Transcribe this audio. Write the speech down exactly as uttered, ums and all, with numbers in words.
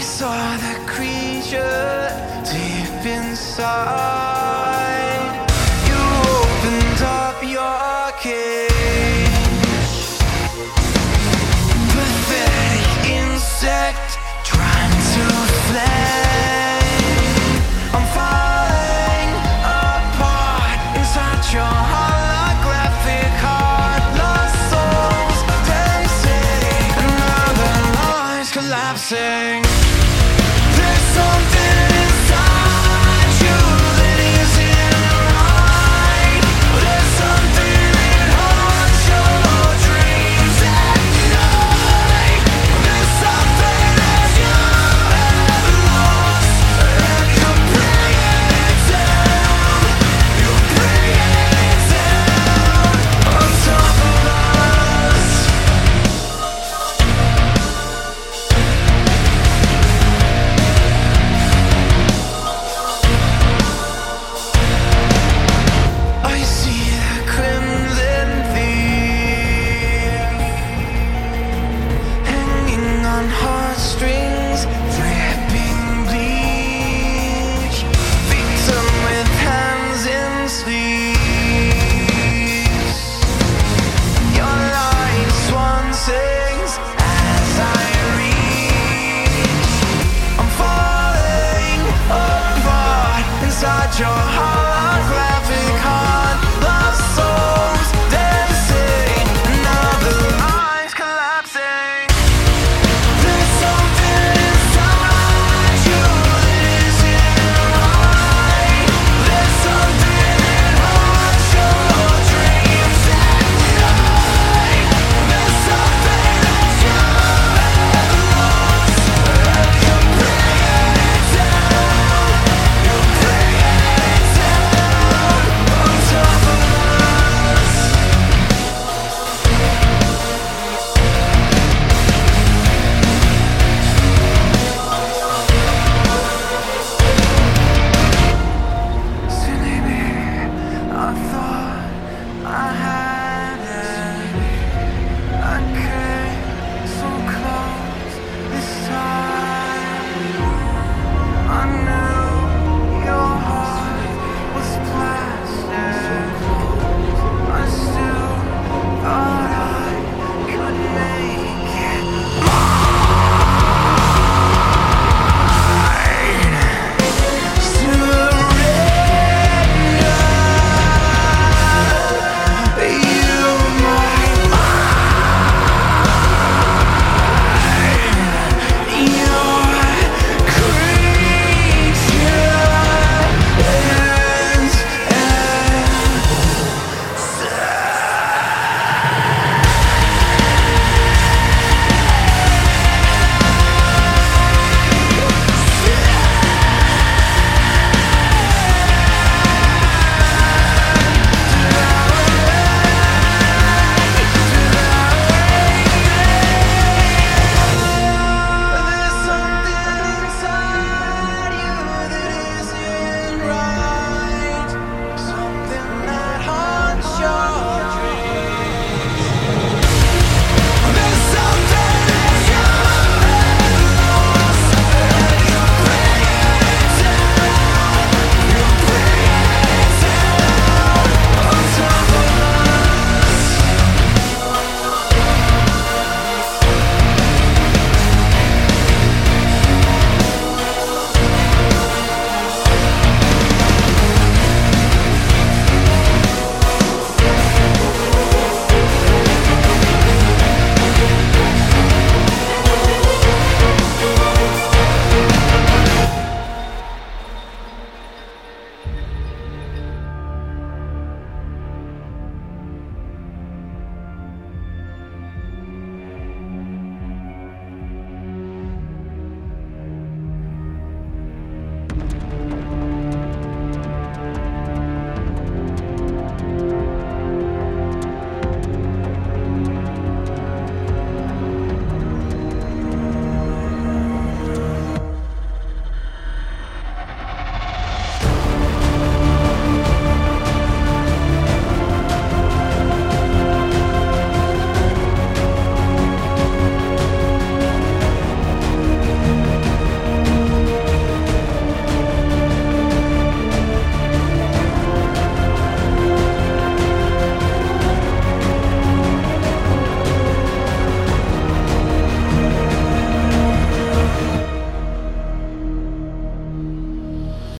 saw the creature deep inside. You opened up your cage. Pathetic insect trying to flame. I'm falling apart inside your holographic heart. Lost souls dancing, another lies collapsing. There's something inside you that isn't right. There's something that haunts your dreams at night. There's something that you have lost, and you're bringing it down. You're bringing it down on top of us. I see the crimson thief hanging on heartstrings, dripping bleach. Victim with hands in sleeves. Your lying swan sings as I reach. I'm falling apart inside your heart.